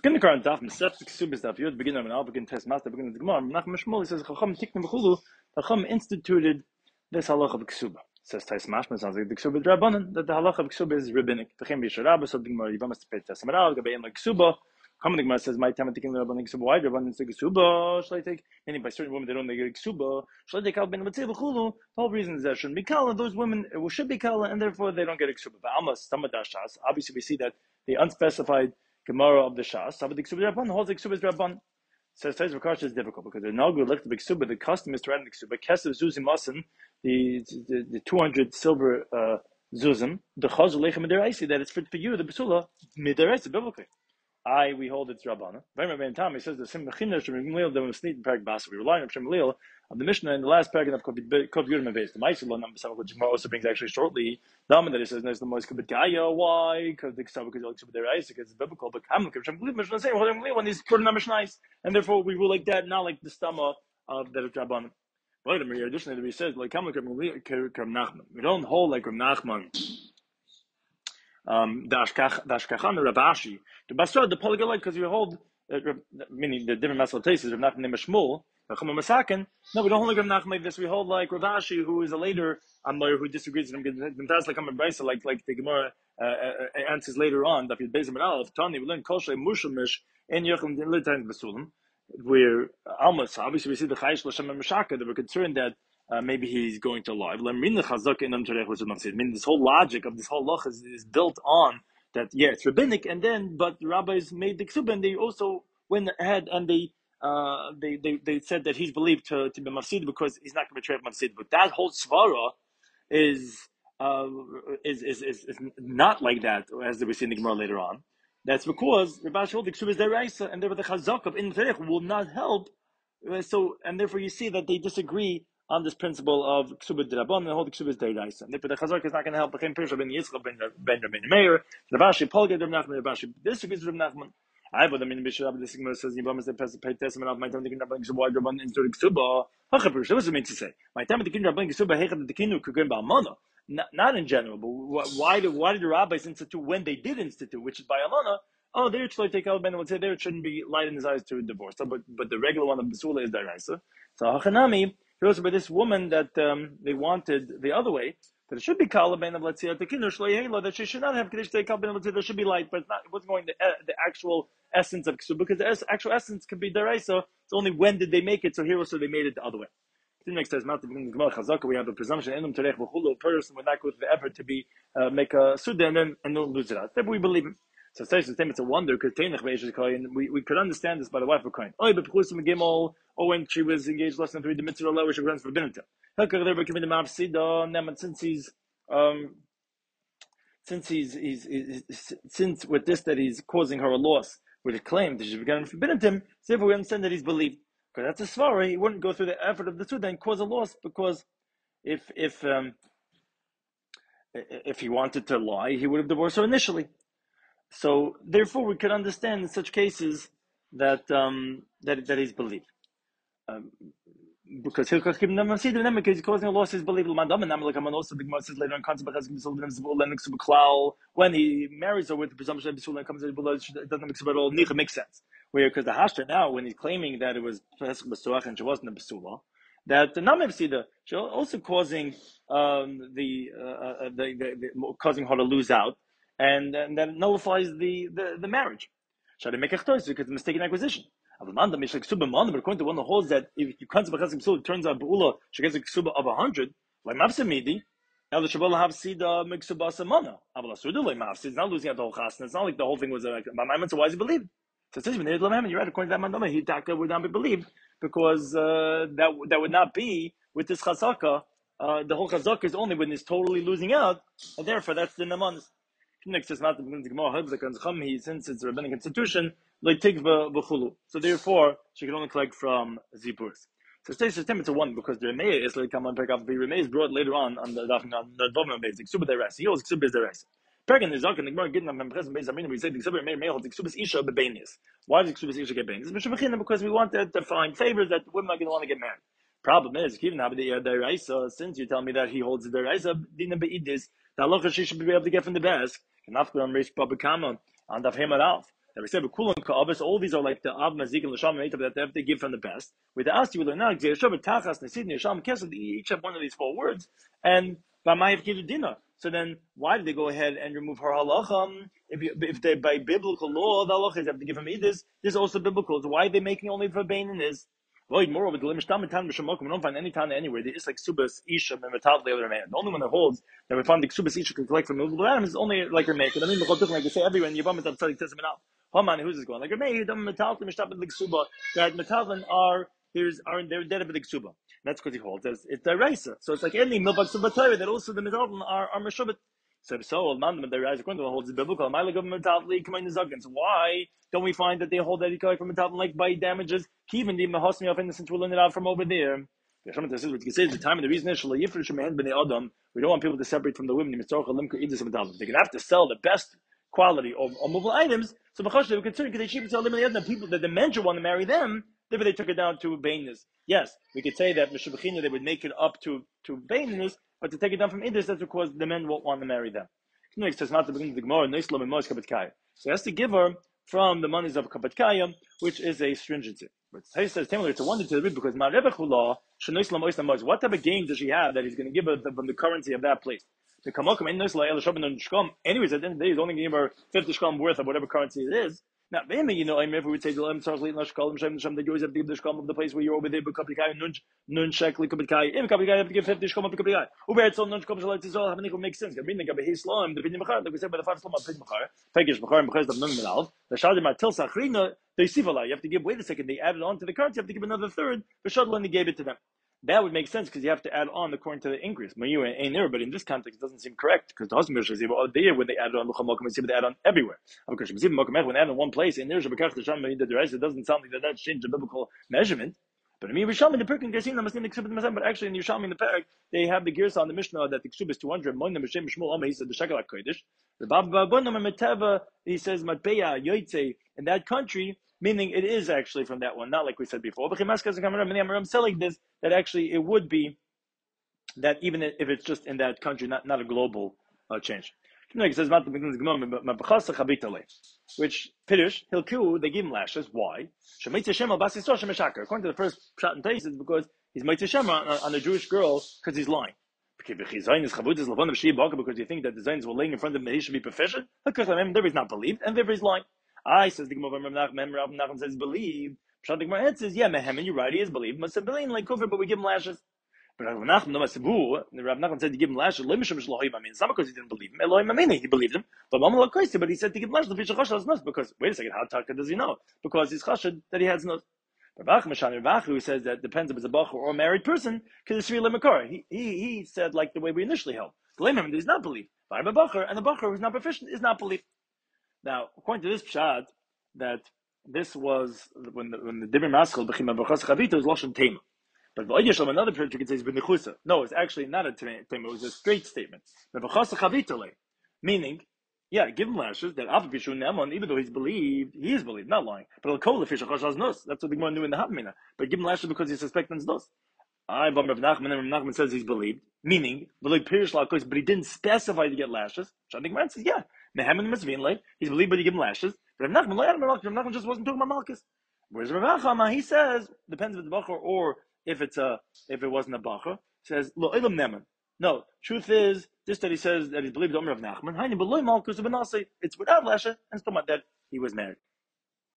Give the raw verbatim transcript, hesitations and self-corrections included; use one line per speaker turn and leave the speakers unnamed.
the current daf, Mesech Ksubas daf. You're at the beginning of an Alpagin test master, beginning of the Gemara. Menachem Shmuel, he says, Chacham Tiknim B'chulu, Chacham instituted this halacha of Ksuba. Says Tais Mashma, sounds like the Ksuba Drabanan, that the halacha of Ksuba is rabbinic. V'chem B'Yisharabah, so the Gemara, Yivam has to pay test Amaral, Gabein like Ksuba. Come the Gemara says, my time taking the Rabbanan Ksuba, why Rabbanan is the Ksuba? Shall I take, meaning by certain women they don't get Ksuba, shall I take out Ben Matzeh B'chulu? The whole reason is that shouldn't be Kala, those women should be Kala, and therefore they don't get Ksuba. But Almas, Samadashas, obviously we see that the unspecified Gemara of the Shas, Sabbath Ksuba Rabban holds Ksuba Rabban. Says Tais Vakash is difficult because the Nagul looked at the Ksuba, the custom is to write in the Ksuba, Kesev Zuzim Masan, the the the two hundred silver uh, Zuzim, the Chazul Lechem Midiraisi, that it's fit for you, the Basula, Midiraisi, biblically. I, we hold it's Rabbana. Very many times he says the Sim Mechina Shem Lil, the Mesnit Parak Bas. We rely on Shem Lil of the Mishnah in the last paragraph of Kov Yurim Aves. The Ma'asilon number seven, which Gemara also brings actually shortly. The Amud that he says there's the most Kabbat Gaya. Why? Because the Ksav because it's Midiraisi, because it's biblical. But Hamlik Shem Lil Mishnah say Shem Lil when he's put in Mishnais, and therefore we rule like that, not like the Stama of that it's Rabbana. Wait a minute. Additionally, he says like Hamlik Shem Nachman. We don't hold like Rav Nachman. Um, the Ashkachan, the Rabashi, the Basra, the Polygalite, because you hold, uh, meaning the different Masal places, Rav Nachman Shmuel, Racham Masakin. No, we don't hold like Rav Nachman like this. We hold like Ravashi, who is a later Amor who disagrees with him. Like like like the Gemara uh, uh, answers later on. That Bezim and Aleph Tani we learn Koshe Mushamish in Yechim Litan Basulim, where almost obviously we see the Chayish Lashem and Meshaka that we're concerned that. Uh, maybe he's going to lie. I mean, this whole logic of this whole loch is, is built on that. Yeah, it's rabbinic, and then but the rabbis made the ksuba, and they also went ahead and they uh, they, they they said that he's believed to, to be mafsid because he's not going to betray mafsid. But that whole svara is, uh, is is is is not like that, as we see in the Gemara later on. That's because the Rabash hold the ksuba is deraisa, and therefore the chazak of in will not help. So, and therefore you see that they disagree on this principle of Ksuba D'Rabban and the whole Ksuba is D'Oraisa. And therefore the Chazak is not going to help. Became Pirsha ben Yitzchak ben Ben Rabbeinu Meir. Rabashi Polged Rav Nachman. Rabashi disagrees with Rav Nachman. I but I mean Bishop the Sigma says Yibam is the pay testament of my time taking Rabban Ksuba Rabban into Ksuba. Hacha Pirsha. What does it mean to say? My time taking Rabban Ksuba Hechad the Kinu Kugim Ba'amana. Not in general, but why did why did the rabbis institute when they did institute, which is by Alana? Oh, there should take out Ben would say there it shouldn't be light in his eyes to divorce. So, but but the regular one of Basula is D'Oraisa. So Hachanami. Also by this woman that um, they wanted the other way, that it should be kalabain of let's say that she should not have kaddish take kalabain of there should be light, but it's not. It wasn't going to uh, the actual essence of ksuba because the es- actual essence could be deraisa. It's only when did they make it? So here also they made it the other way. The next says not the Gemara Chazaka. We have a presumption in them today. A person would not go to the effort to be uh, make a suda and then and don't lose it out. Therefore we believe him. So it's a wonder because we we could understand this by the wife of Kohen. Oh, but Gimel, or when she was engaged less than three, the mitzvah where she runs for dinner. Since he's um, since he's, he's, he's, he's since with this that he's causing her a loss with a claim that she's begun forbidden him, so therefore we understand that he's believed. Because that's a svara, he wouldn't go through the effort of the suda and cause a loss because if if um, if he wanted to lie, he would have divorced her initially. So therefore, we could understand in such cases that um, that that he's believed, um, because he's causing a loss. He's believed. Also, the Gemara says later on, when he marries her with the presumption that B'Sullah comes in below, it doesn't mix at all. Nicha makes sense. Where because the Hashta now, when he's claiming that it was Pesach B'Suach and she wasn't a B'Sullah, that the Nam Efsida, she's also causing um, the, uh, the, the, the causing her to lose out. And, and that nullifies the, the, the marriage. Shall they make a because it's a mistaken acquisition? But according to one that holds that if you can't it turns out Be'ula, she gets a ksuba of a hundred, like Mafsamidi, now the Shabbat have Sida Miksuba Samana. It's not losing out the whole chasna. It's not like the whole thing was like, my mind, so why is he believed? So it says, you're right, according to that mandama, he would not be believed because uh, that, that would not be with this chazaka. Uh, the whole chazaka is only when he's totally losing out, and therefore that's the naman. Next is not the Gemara. He since it's a rabbinic institution, like tikva v'chulu. So therefore, she can only collect from zipurs. So stays it's a one because the Remei is like come on pick up. The Remei is brought later on on the on the Dovim basic. Ksuba deres. He holds ksuba deres. Pergan is talking the Gemara getting them present base. I mean, we say the ksuba Remei holds ksuba isha bebenius. Why does ksuba isha get benius? Because we want to find favors that women are going to want to get married. Problem is, even have the deraisa. Since you tell me that he holds the deraisa, dina beidis. The halacha she should be able to get from the best. And after I'm raised Baba Kama on Daf Hemad Alf. That we said Kulan Ka'abas, all these are like the Av Mazik and Lasham and that they have to give from the best. With the Asti, we learn now, Tachas, Nesid, Nisham, Kesed, each have one of these four words, and Bamayev Kidudina. So then, why did they go ahead and remove her halacham? If you, if they by biblical law, the halacha is have to give him edis. This is also biblical. So why are they making only for Bainin is? Void moreover, the limishtam tan b'shamokum. We don't find any tan anywhere. There is like subas isha and metal the other man. The only one that holds that we find the subas isha can collect from movable atoms is only like Rameir. I mean, the whole different like they say everywhere in Yavam Metal Tzadik Testament out. Haman, who's this going? Like Rameir, the metal the mishtab the ksuba. That metalin are here's are they're dead of the ksuba. That's because he holds it's, it's the raisa. So it's like any milbak suba Torah that also the metalin are are meshubit. So so man the rise according to holds the biblical. My government metalin come in the zaken. So why don't we find that they hold that he collect from metalin like by damages? Even the mahosmi of innocence will learn it out from over there. This is what you say. The time and the reason is we don't want people to separate from the women. They're gonna have to sell the best quality of, of movable items. So we consider because they cheap sell them the people that the men should want to marry them. Therefore, they took it down to bainness. Yes, we could say that Mishabachina they would make it up to to bainness, but to take it down from idris, that's because the men won't want to marry them. Says not to begin the Gemara. So he has to give her from the monies of Kapatkaya, which is a stringency. But he says, it's a wonder to the rib because what type of gain does she have that he's going to give her from the currency of that place? The Kamokum, anyways, at the end of the day, he's only going to give her fifty shkam worth of whatever currency it is. Now, maybe, you know, I remember we would say, that you always have to give the shkam of the place where you're over there, but Kapatkaya, nun shekli Kapatkaya, in Kapatkaya, you have to give fifty shkam of the Kapatkaya. Uber, it's all nun shkam, so it's all having to make sense. I mean, the Gabi Islam, the Pidin Machar, like we said by the five Islam, Pidin Machar, Pegish Machar, and Machar, the Nun Minal, the Shadim Matil Sachrina, they Sivala, you have to give, wait a second, they added on to the currency, you have to give another third, the Shadl, and they gave it to them. That would make sense because you have to add on according to the increase. Mayu ain't there, but in this context, it doesn't seem correct because the husband is all there when they add on Luchamokum, they add on everywhere. When they add in one place, in there, it doesn't sound like that that's changed the biblical measurement. But I mean, Risham in the Perkin Gasin, must need the but actually in Yisham in the Perik, they have the gears on the Mishnah that the Ksub is two hundred. Moinam Hashem Shmuel Amma, he said the Shekalat Kodesh. The Baba Bonam Meteva, he says Matbeya Yoitze in that country. Meaning it is actually from that one, not like we said before. But I'm selling this, that actually it would be that even if it's just in that country, not, not a global uh, change. It says, which, Pirish, Hilku, they give him lashes. Why? According to the first shot and taste, it's because he's Mitzvah Shem on, on a Jewish girl because he's lying. Because you think that the Zains were laying in front of him that he should be proficient. Therefore he's not believed, and therefore he's lying. I says the Gemara Nachman says believe. Pshat the Gemara says yeah, Mehemen, you're right, he is believed. But Sabelin like kufr, but we give him lashes. But Rav Nachman no Masabu, the Rav Nachman said to give him lashes. Lo mishum shlohim. I mean, it's not because he didn't believe him. Elohim Amini, he believed him. But Mamal Koisi, but he said to give him lashes. The fish chashad nus because wait a second, how taka does he know? Because he's chashad that he has nus. Rav Achmashan Rav who says that depends if it's a bachur or a married person because it's really makar. He he he said like the way we initially held. Blame him, he's not believed. But I'm a bachur, and the bachur who's not proficient is not believed. Now, according to this pshat, that this was when the when the Dibur Maschel became a B'chas Chavita was Lashon Tema. But V'Odyeshlam, another picture you could say is B'Nechusa. No, it's actually not a Tema, it was a straight statement. The B'chas Chavita, meaning, yeah, give him lashes, that Alpha Pishun Nemon, even though he's believed, he is believed, not lying. But I'll call the fish Chashaz Nus. That's what the Gemara knew in the Havmina. But give him lashes because he suspects Nus. I, Rav Nachman, and Rav Nachman says he's believed, meaning, but he didn't specify to get lashes. Shadik Man says, yeah, Mehemen Mesvin, he's believed, but he give him lashes. Rav Nachman, Rav Nachman just wasn't talking about Malchus. Whereas Rav Achama, he says, depends if it's a Bachar or if it's a, if it wasn't a Bachar, says, Lo Ilam Neman. No, truth is, this that he says that he's believed Omer Rav Nachman, Haini, but Lo Malchus, it's without lashes, and it's talking about that he was married.